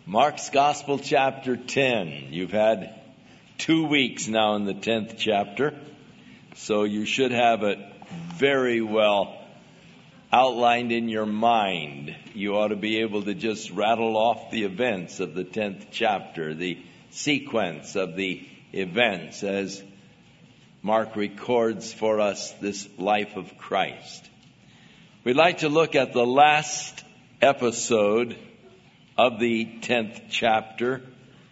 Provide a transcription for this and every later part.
Mark's Gospel, chapter 10. You've had 2 weeks now in the 10th chapter, so you should have it very well outlined in your mind. You ought to be able to just rattle off the events of the 10th chapter, the sequence of the events as Mark records for us this life of Christ. We'd like to look at the last episode of the 10th chapter.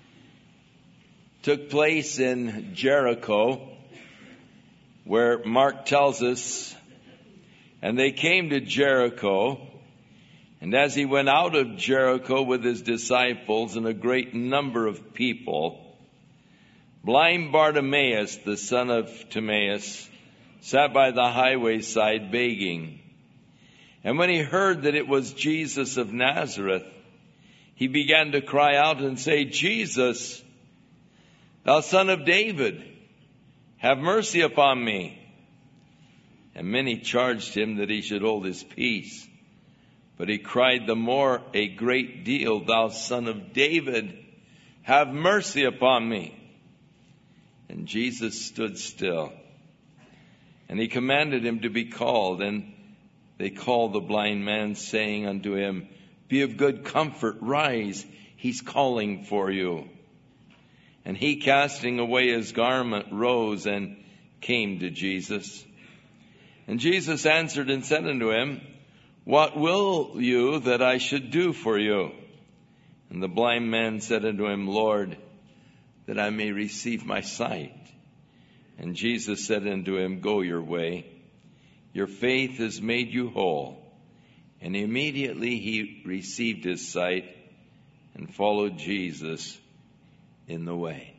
Took place in Jericho, where Mark tells us, and they came to Jericho, and as he went out of Jericho with his disciples and a great number of people, blind Bartimaeus, the son of Timaeus, sat by the highway side begging. And when he heard that it was Jesus of Nazareth, he began to cry out and say, "Jesus, thou son of David, have mercy upon me." And many charged him that he should hold his peace. But he cried the more a great deal, "Thou son of David, have mercy upon me." And Jesus stood still. And he commanded him to be called. And they called the blind man, saying unto him, "Be of good comfort, rise, he's calling for you." And he, casting away his garment, rose and came to Jesus. And Jesus answered and said unto him, "What will you that I should do for you?" And the blind man said unto him, "Lord, that I may receive my sight." And Jesus said unto him, "Go your way, your faith has made you whole." And immediately he received his sight and followed Jesus in the way.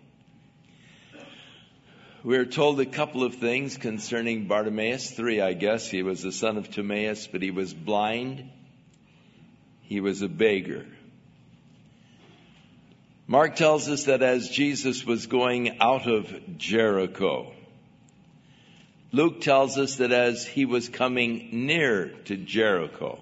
We are told a couple of things concerning Bartimaeus. 3, I guess. He was the son of Timaeus, but he was blind. He was a beggar. Mark tells us that as Jesus was going out of Jericho, Luke tells us that as he was coming near to Jericho.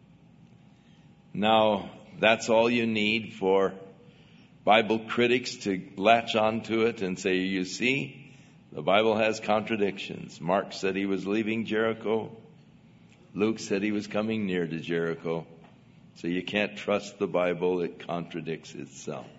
Now, that's all you need for Bible critics to latch onto it and say, you see, the Bible has contradictions. Mark said he was leaving Jericho. Luke said he was coming near to Jericho. So you can't trust the Bible. It contradicts itself.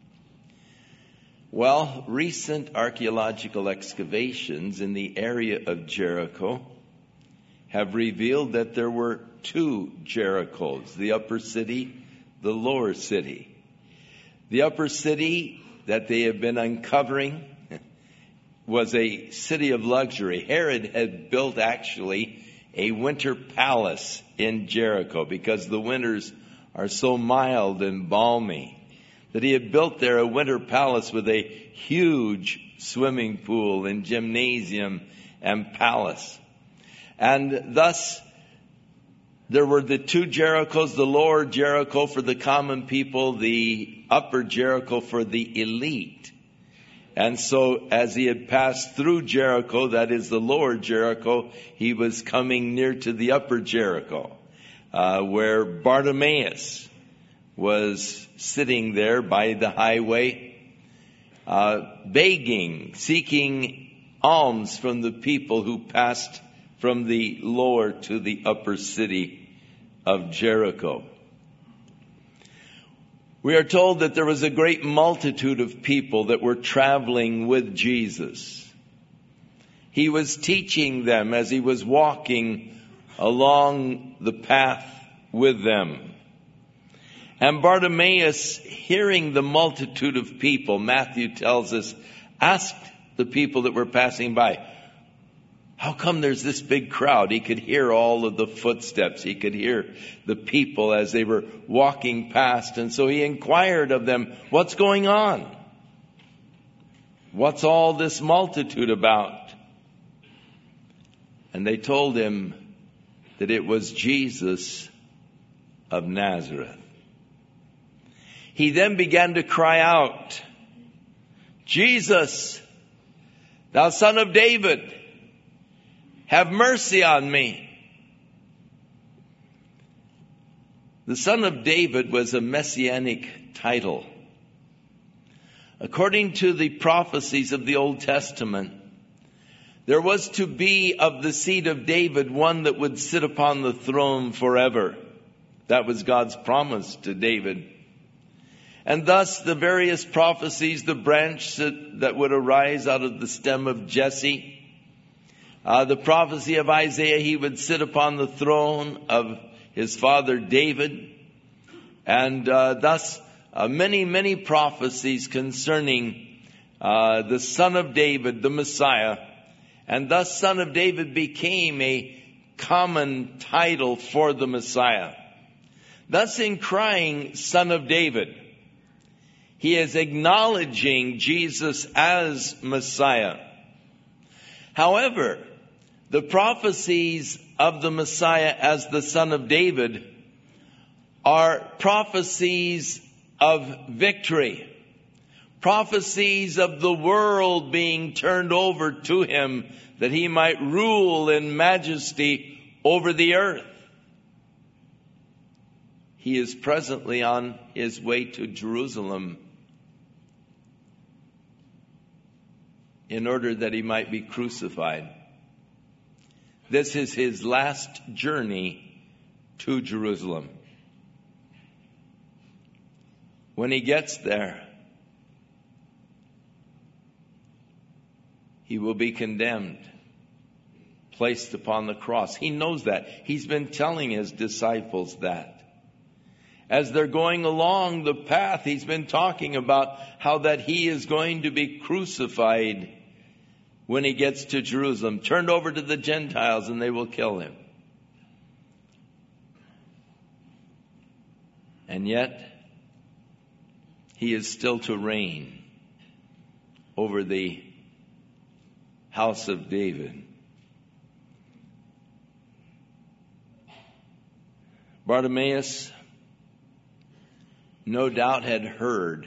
Well, recent archaeological excavations in the area of Jericho have revealed that there were 2 Jerichos, the upper city, the lower city. The upper city that they have been uncovering was a city of luxury. Herod had built actually a winter palace in Jericho because the winters are so mild and balmy that he had built there a winter palace with a huge swimming pool and gymnasium and palace. And thus, there were the 2 Jerichos, the lower Jericho for the common people, the upper Jericho for the elite. And so as he had passed through Jericho, that is the lower Jericho, he was coming near to the upper Jericho, where Bartimaeus was sitting there by the highway, begging, seeking alms from the people who passed from the lower to the upper city of Jericho. We are told that there was a great multitude of people that were traveling with Jesus. He was teaching them as he was walking along the path with them. And Bartimaeus, hearing the multitude of people, Matthew tells us, asked the people that were passing by, "How come there's this big crowd?" He could hear all of the footsteps. He could hear the people as they were walking past. And so he inquired of them, "What's going on? What's all this multitude about?" And they told him that it was Jesus of Nazareth. He then began to cry out, "Jesus, thou son of David, have mercy on me." The Son of David was a messianic title. According to the prophecies of the Old Testament, there was to be of the seed of David one that would sit upon the throne forever. That was God's promise to David. And thus the various prophecies, the branch that would arise out of the stem of Jesse, the prophecy of Isaiah, he would sit upon the throne of his father David, and thus many prophecies concerning the Son of David, the Messiah, and thus Son of David became a common title for the Messiah. Thus in crying Son of David, he is acknowledging Jesus as Messiah. However, the prophecies of the Messiah as the Son of David are prophecies of victory, prophecies of the world being turned over to him that he might rule in majesty over the earth. He is presently on his way to Jerusalem in order that he might be crucified. This is his last journey to Jerusalem. When he gets there, he will be condemned, placed upon the cross. He knows that. He's been telling his disciples that. As they're going along the path, he's been talking about how that he is going to be crucified when he gets to Jerusalem, turned over to the Gentiles, and they will kill him. And yet, he is still to reign over the house of David. Bartimaeus no doubt had heard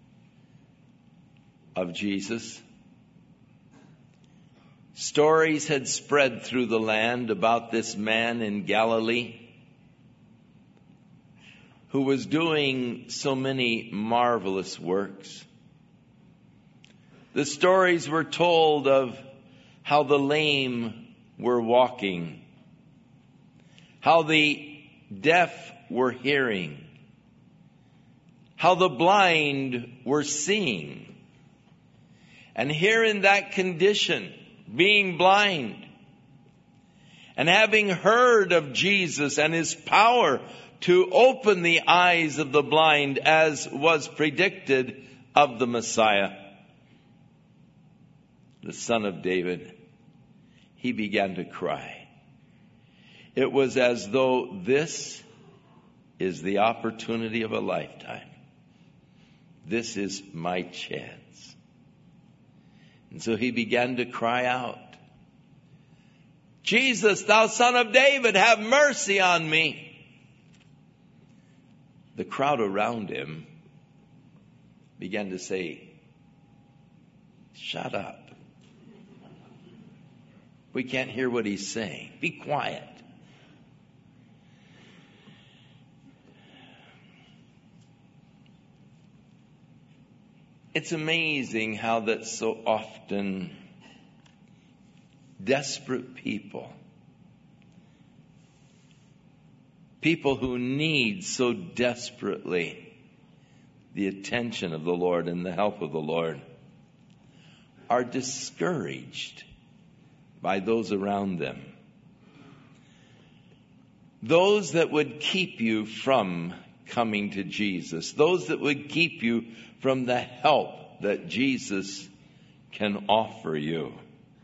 of Jesus. Stories had spread through the land about this man in Galilee who was doing so many marvelous works. The stories were told of how the lame were walking, how the deaf were hearing, how the blind were seeing. And here in that condition, being blind, and having heard of Jesus and his power to open the eyes of the blind as was predicted of the Messiah, the Son of David, he began to cry. It was as though this is the opportunity of a lifetime. This is my chance. And so he began to cry out, Jesus, thou Son of David, have mercy on me. The crowd around him began to say, shut up. We can't hear what he's saying. Be quiet. It's amazing how that so often desperate people who need so desperately the attention of the Lord and the help of the Lord, are discouraged by those around them. Those that would keep you from coming to Jesus. Those that would keep you from the help that Jesus can offer you.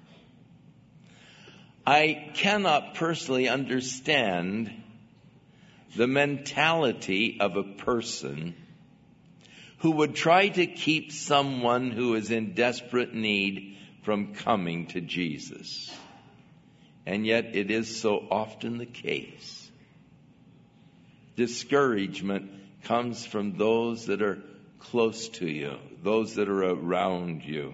I cannot personally understand the mentality of a person who would try to keep someone who is in desperate need from coming to Jesus. And yet it is so often the case. Discouragement comes from those that are close to you, those that are around you.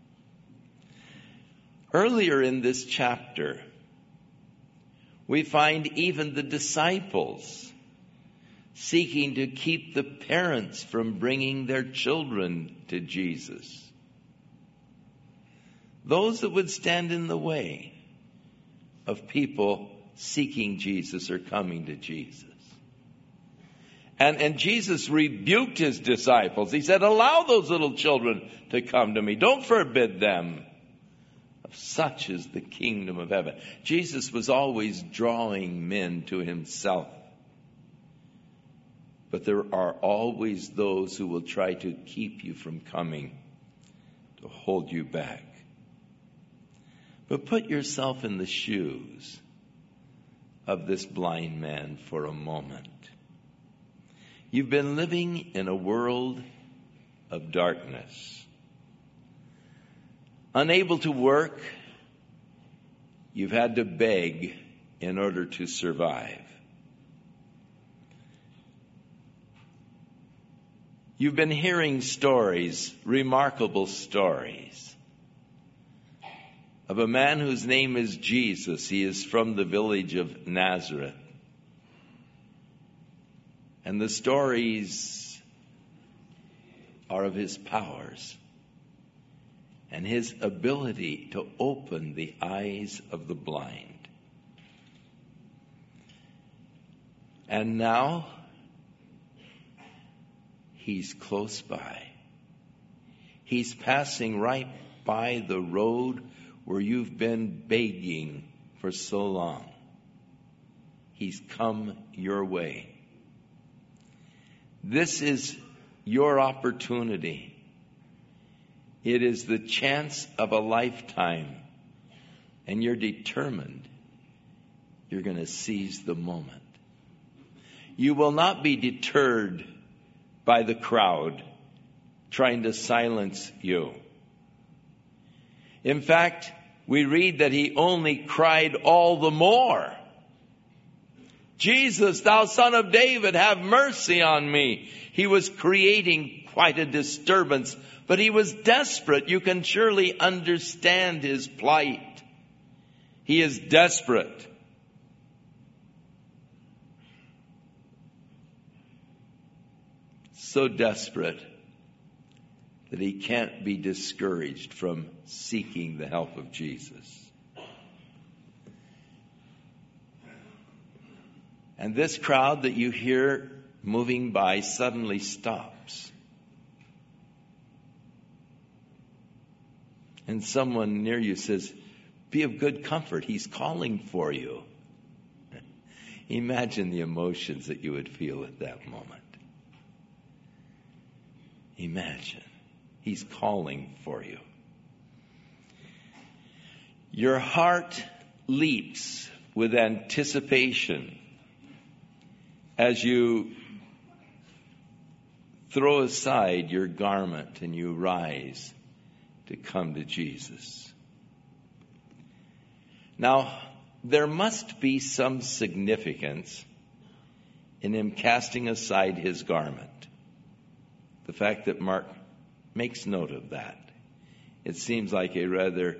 Earlier in this chapter, we find even the disciples seeking to keep the parents from bringing their children to Jesus. Those that would stand in the way of people seeking Jesus or coming to Jesus. And Jesus rebuked his disciples. He said, allow those little children to come to me. Don't forbid them. Of such is the kingdom of heaven. Jesus was always drawing men to himself. But there are always those who will try to keep you from coming, to hold you back. But put yourself in the shoes of this blind man for a moment. You've been living in a world of darkness. Unable to work, you've had to beg in order to survive. You've been hearing stories, remarkable stories, of a man whose name is Jesus. He is from the village of Nazareth. And the stories are of his powers and his ability to open the eyes of the blind. And now he's close by. He's passing right by the road where you've been begging for so long. He's come your way. This is your opportunity. It is the chance of a lifetime. And you're determined. You're going to seize the moment. You will not be deterred by the crowd trying to silence you. In fact, we read that he only cried all the more. Jesus, thou son of David, have mercy on me. He was creating quite a disturbance, but he was desperate. You can surely understand his plight. He is desperate. So desperate that he can't be discouraged from seeking the help of Jesus. And this crowd that you hear moving by suddenly stops. And someone near you says, be of good comfort. He's calling for you. Imagine the emotions that you would feel at that moment. Imagine. He's calling for you. Your heart leaps with anticipation as you throw aside your garment and you rise to come to Jesus. Now, there must be some significance in him casting aside his garment. The fact that Mark makes note of that. It seems like a rather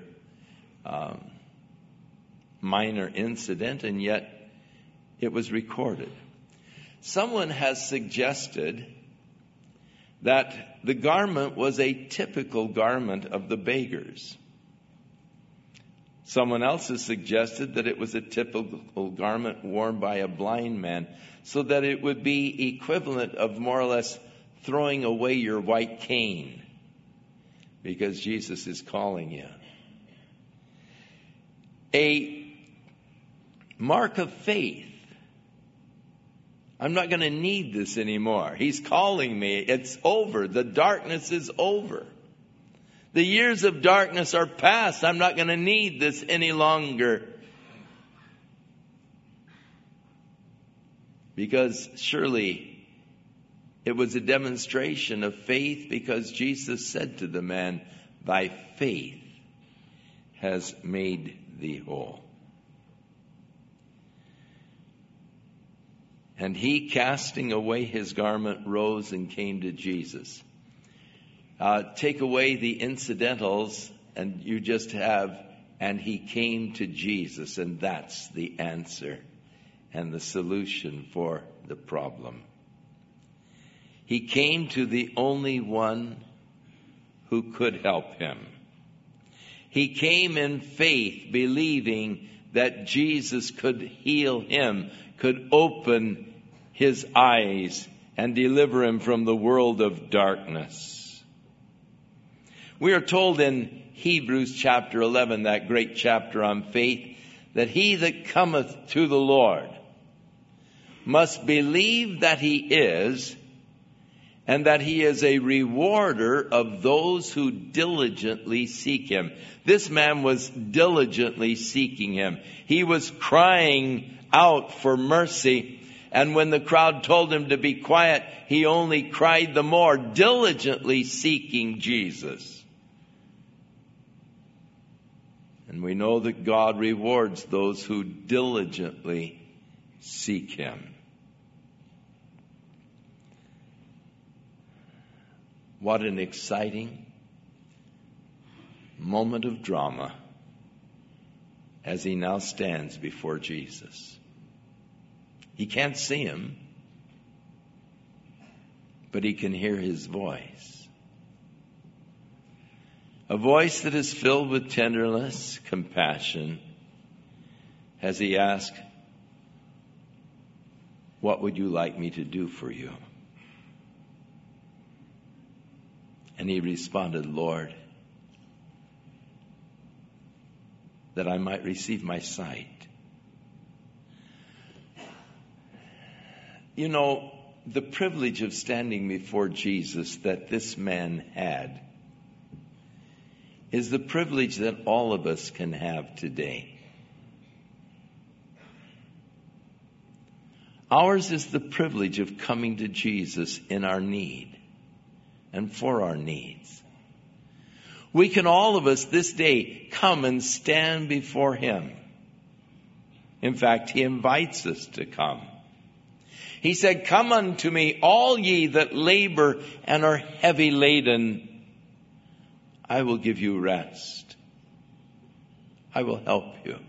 minor incident, and yet it was recorded. Someone has suggested that the garment was a typical garment of the beggars. Someone else has suggested that it was a typical garment worn by a blind man, so that it would be equivalent of more or less throwing away your white cane, because Jesus is calling you. A mark of faith. I'm not going to need this anymore. He's calling me. It's over. The darkness is over. The years of darkness are past. I'm not going to need this any longer. Because surely it was a demonstration of faith, because Jesus said to the man, thy faith has made thee whole. And he, casting away his garment, rose and came to Jesus. Take away the incidentals and you just have, and he came to Jesus. And that's the answer and the solution for the problem. He came to the only one who could help him. He came in faith, believing that Jesus could heal him, could open his eyes and deliver him from the world of darkness. We are told in Hebrews chapter 11, that great chapter on faith, that he that cometh to the Lord must believe that he is, and that he is a rewarder of those who diligently seek him. This man was diligently seeking him. He was crying out for mercy. And when the crowd told him to be quiet, he only cried the more, diligently seeking Jesus. And we know that God rewards those who diligently seek him. What an exciting moment of drama as he now stands before Jesus. He can't see him, but he can hear his voice. A voice that is filled with tenderness, compassion, as he asks, "What would you like me to do for you?" And he responded, "Lord, that I might receive my sight." You know, the privilege of standing before Jesus that this man had is the privilege that all of us can have today. Ours is the privilege of coming to Jesus in our need and for our needs. We can all of us this day come and stand before him. In fact, he invites us to come. He said, "Come unto me, all ye that labor and are heavy laden. I will give you rest. I will help you."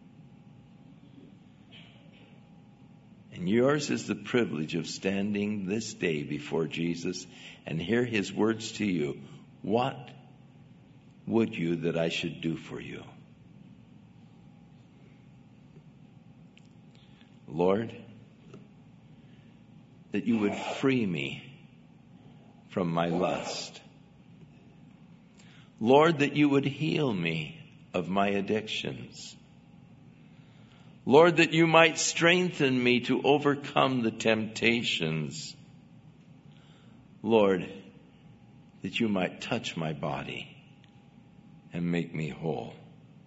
And yours is the privilege of standing this day before Jesus and hear his words to you. What would you that I should do for you? Lord, that you would free me from my lust. Lord, that you would heal me of my addictions. Lord, that you might strengthen me to overcome the temptations. Lord, that you might touch my body and make me whole.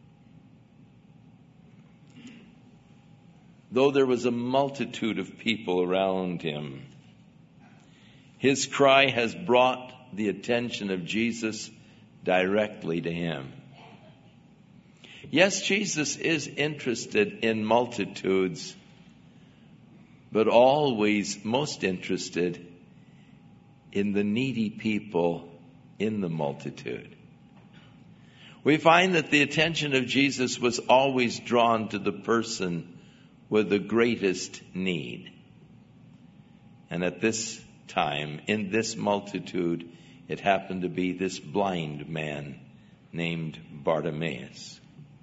Though there was a multitude of people around him, his cry has brought the attention of Jesus directly to him. Yes, Jesus is interested in multitudes, but always most interested in the needy people in the multitude. We find that the attention of Jesus was always drawn to the person with the greatest need. And at this time, in this multitude, it happened to be this blind man named Bartimaeus.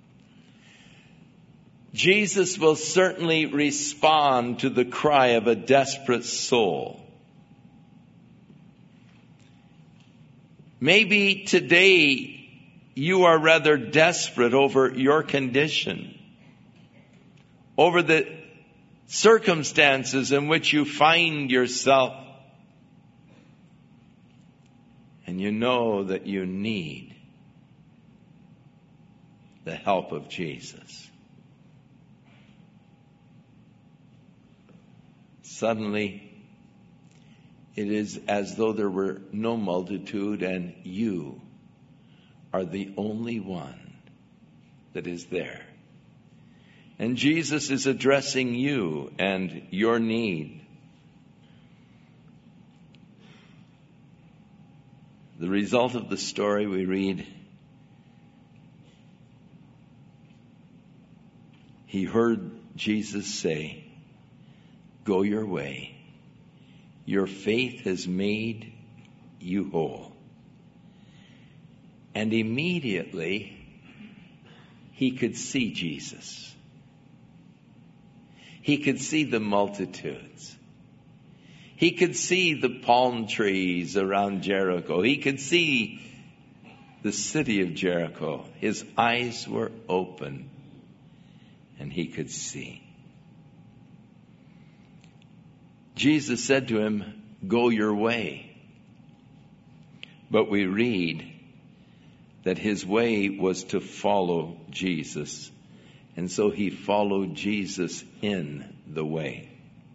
Jesus will certainly respond to the cry of a desperate soul. Maybe today you are rather desperate over your condition, over the circumstances in which you find yourself, and you know that you need the help of Jesus. Suddenly, it is as though there were no multitude and you are the only one that is there. And Jesus is addressing you and your need. The result of the story we read, he heard Jesus say, "Go your way. your faith has made you whole. And immediately he could see Jesus. He could see the multitudes. He could see the palm trees around Jericho. He could see the city of Jericho. His eyes were open and he could see. Jesus said to him, "Go your way." But we read that his way was to follow Jesus. And so he followed Jesus in the way.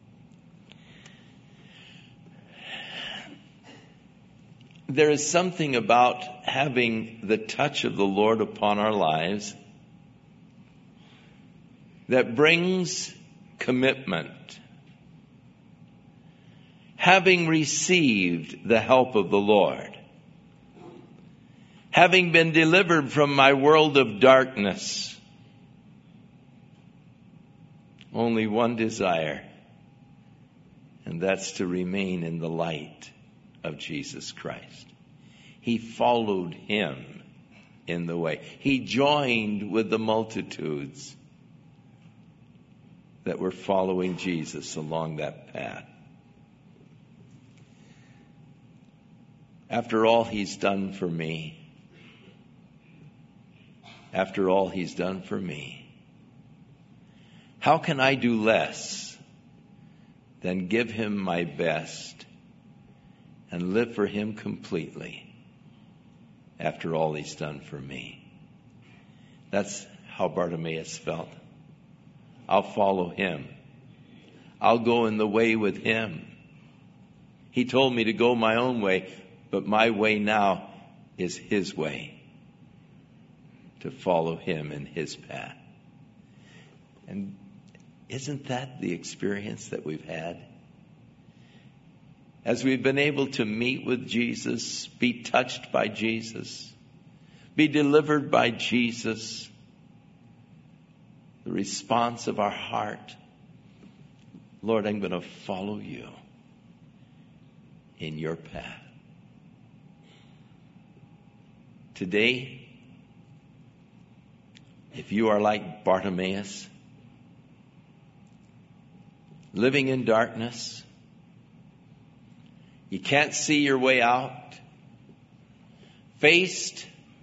There is something about having the touch of the Lord upon our lives that brings commitment. Having received the help of the Lord, having been delivered from my world of darkness, only one desire, and that's to remain in the light of Jesus Christ. He followed him in the way. He joined with the multitudes that were following Jesus along that path. After all he's done for me, after all he's done for me, how can I do less than give him my best and live for him completely after all he's done for me? That's how Bartimaeus felt. I'll follow him. I'll go in the way with him. He told me to go my own way, but my way now is his way, to follow him in his path. And isn't that the experience that we've had? As we've been able to meet with Jesus, be touched by Jesus, be delivered by Jesus, the response of our heart, Lord, I'm going to follow you in your path. Today, if you are like Bartimaeus, living in darkness, you can't see your way out, faced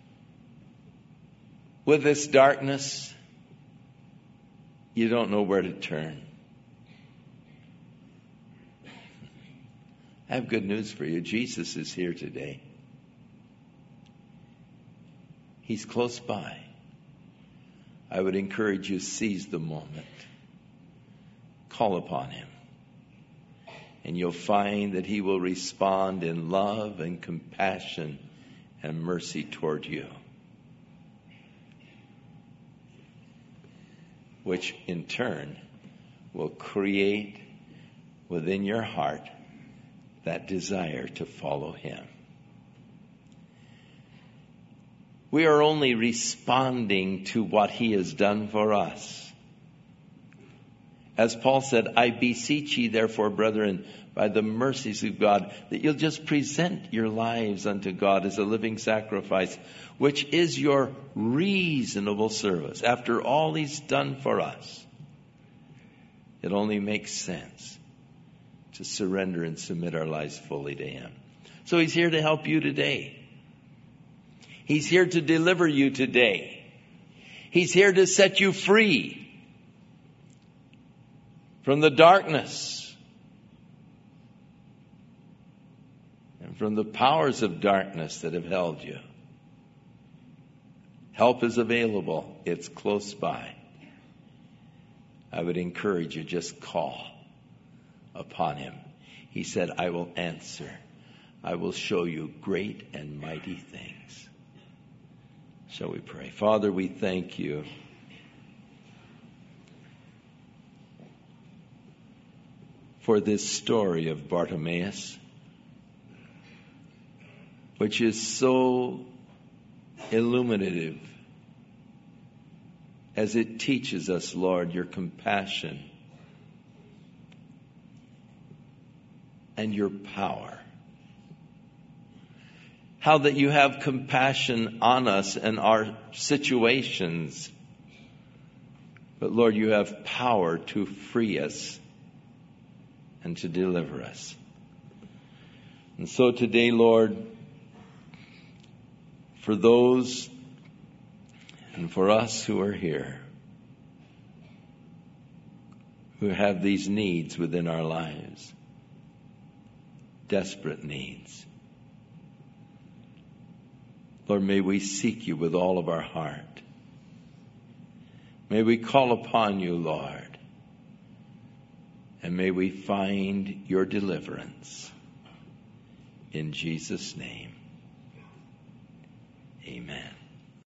with this darkness, you don't know where to turn. I have good news for you. Jesus is here today. He's close by. I would encourage you, seize the moment. Call upon him. And you'll find that he will respond in love and compassion and mercy toward you, which in turn will create within your heart that desire to follow him. We are only responding to what he has done for us. As Paul said, I beseech ye therefore, brethren, by the mercies of God, that you'll just present your lives unto God as a living sacrifice, which is your reasonable service. After all he's done for us, it only makes sense to surrender and submit our lives fully to him. So he's here to help you today. He's here to deliver you today. He's here to set you free from the darkness and from the powers of darkness that have held you. Help is available. It's close by. I would encourage you, just call upon him. He said, I will answer. I will show you great and mighty things. Shall we pray? Father, we thank you for this story of Bartimaeus, which is so illuminative as it teaches us, Lord, your compassion and your power. How that you have compassion on us and our situations. But Lord, you have power to free us and to deliver us. And so today, Lord, for those and for us who are here, who have these needs within our lives, desperate needs, Lord, may we seek you with all of our heart. May we call upon you, Lord, and may we find your deliverance. In Jesus' name, amen.